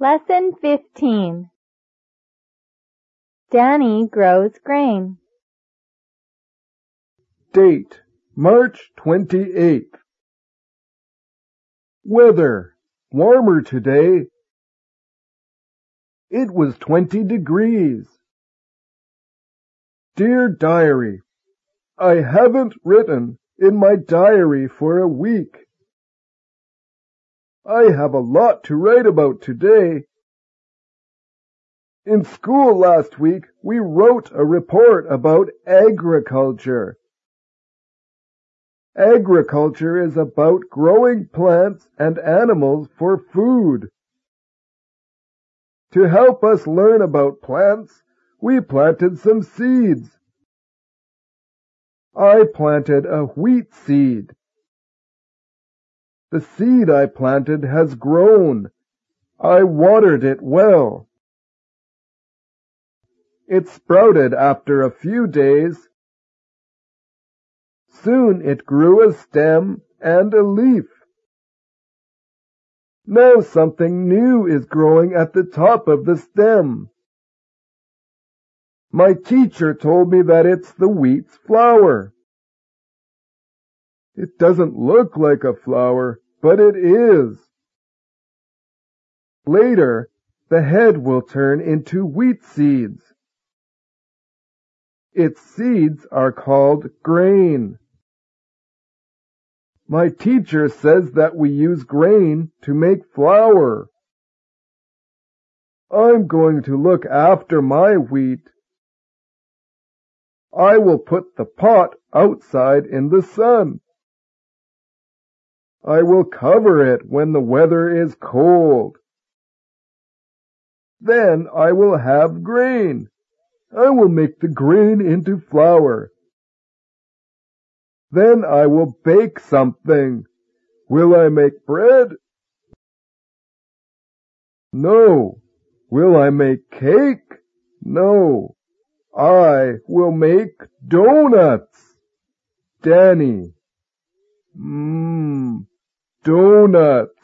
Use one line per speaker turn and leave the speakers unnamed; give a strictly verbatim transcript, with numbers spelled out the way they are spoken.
Lesson fifteen. Danny grows grain.
Date, March twenty-eighth. Weather, warmer today. It was twenty degrees. Dear Diary, I haven't written in my diary for a week. I have a lot to write about today. In school last week, we wrote a report about agriculture. Agriculture is about growing plants and animals for food. To help us learn about plants, we planted some seeds. I planted a wheat seed. The seed I planted has grown. I watered it well. It sprouted after a few days. Soon it grew a stem and a leaf. Now something new is growing at the top of the stem. My teacher told me that it's the wheat's flower. It doesn't look like a flower, but it is. Later, the head will turn into wheat seeds. Its seeds are called grain. My teacher says that we use grain to make flour. I'm going to look after my wheat. I will put the pot outside in the sun. I will cover it when the weather is cold. Then I will have grain. I will make the grain into flour. Then I will bake something. Will I make bread? No. Will I make cake? No. I will make donuts. Danny. Mmm, donuts.